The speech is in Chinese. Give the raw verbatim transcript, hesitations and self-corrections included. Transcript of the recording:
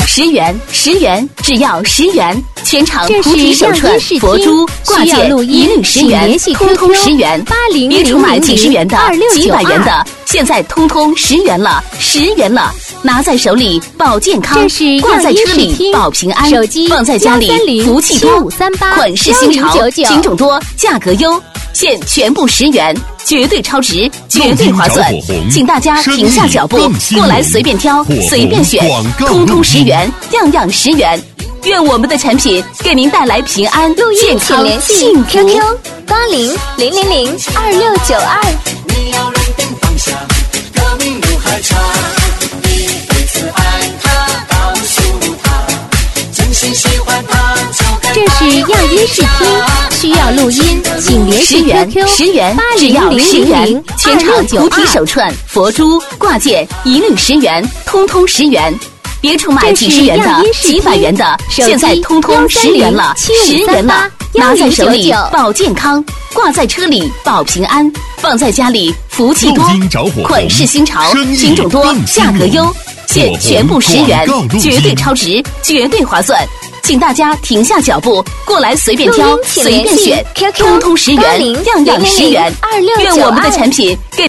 十元，十元，只要十元，全场菩提手串、佛珠、挂件一律十元，通通十元。别处买几十元的、几百元的，现在通通十元了，十元了。拿在手里保健康，挂在车里保平安，放在家里福气多。款式新潮，品种多，价格优，现全部十元，绝对超值，绝对划算。请大家停下脚步，过来随便挑，随便选，通通十元，样样十元。愿我们的产品给您带来平安、健康、幸福。 Q Q 八零零零零二六九二。 你要认定方向，革命路还长，一辈子爱他，告诉他，真心喜欢他就该。 这是样音视听，需要录音，请联系 Q Q 十元，只要十元，全场菩提手串、佛珠、挂件一律十元，通通十元。别处买几十元的、几百元的，现在通通十元了，十元了。拿在手里保健康，挂在车里保平安，放在家里福气多。款式新潮，品种多，价格优，现全部十元，绝对超值，绝对划算。请大家停下脚步，过来随便挑，随便选，通通十元，样样十元。愿我们的产品给